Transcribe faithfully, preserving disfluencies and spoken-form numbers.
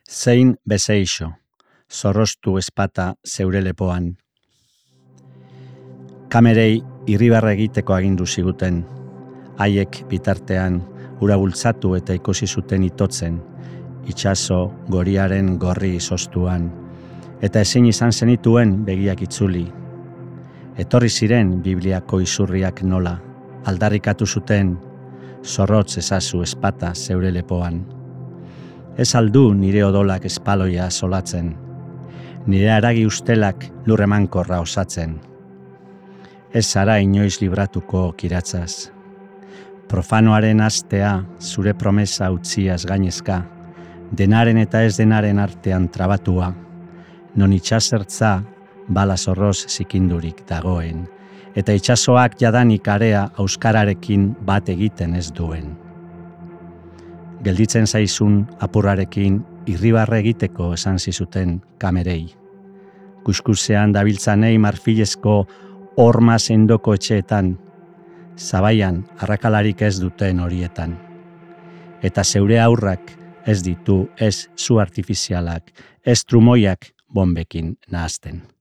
Zein bezeixo, zorroztu espata zeure lepoan. Kamerei irribarre egiteko agindu ziguten, haiek bitartean ura bultzatu eta ikusi zuten itotzen, itsaso goriaren gorri izoztuan, eta ezin izan zenituen begiak itzuli. Etorri ziren Bibliako izurriak nola, aldarrikatu zuten, zorrotz ezazu espata zeure lepoan. Ez aldu nire odolak espaloia solatzen, nire haragi ustelak lurremankorra osatzen. Ez zara inoiz libratuko kiratzaz. Profanoaren astea zure promesa utziaz gainezka, denaren eta ez denaren artean trabatua, non itxasertza bala zorroz zikindurik dagoen, eta itxasoak jadanik area euskararekin bat egiten ez duen. Gelditzen zaizun apurrarekin irribarre egiteko esan zizuten kamerei. Kuskusean dabiltzanei marfilezko horma sendoko etxeetan, zabaian arrakalarik ez duten horietan. Eta zeure aurrak ez ditu ez zu artifizialak, ez trumoiak bombekin nahazten.